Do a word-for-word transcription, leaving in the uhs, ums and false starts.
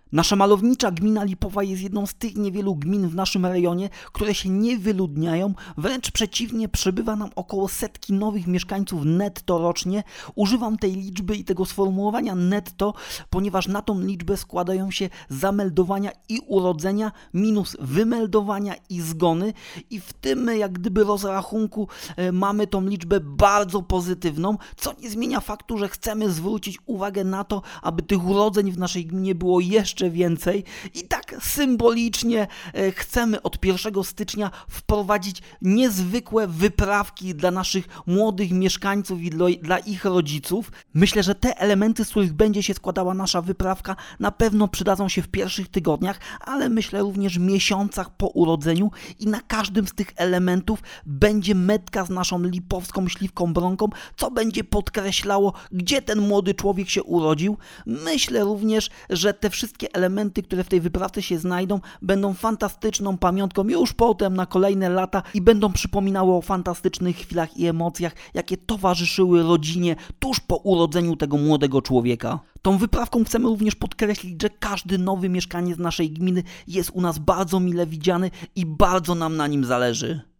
Nasza malownicza gmina Lipowa jest jedną z tych niewielu gmin w naszym rejonie, które się nie wyludniają, wręcz przeciwnie, przybywa nam około setki nowych mieszkańców netto rocznie. Używam tej liczby i tego sformułowania netto, ponieważ na tą liczbę składają się zameldowania i urodzenia minus wymeldowania i zgony i w tym jak gdyby rozrachunku e, mamy tą liczbę bardzo pozytywną, co nie zmienia faktu, że chcemy zwrócić uwagę na to, aby tych urodzeń w naszej gminie było jeszcze więcej i tak symbolicznie e, chcemy od pierwszego stycznia wprowadzić niezwykłe wyprawki dla naszych młodych mieszkańców i dla, dla ich rodziców. Myślę, że te elementy, z których będzie się składała nasza wyprawka, na pewno przydadzą się w pierwszych tygodniach, ale myślę również miesiącach po urodzeniu i na każdym z tych elementów będzie metka z naszą lipowską śliwką bronką, co będzie podkreślało, gdzie ten młody człowiek się urodził. Myślę również, że te wszystkie elementy, które w tej wyprawce się znajdą, będą fantastyczną pamiątką już potem na kolejne lata i będą przypominały o fantastycznych chwilach i emocjach, jakie towarzyszyły rodzinie tuż po urodzeniu tego młodego człowieka. Tą wyprawką chcemy również podkreślić, że każdy nowy mieszkaniec naszej gminy jest u nas bardzo mile widziany i bardzo nam na nim zależy.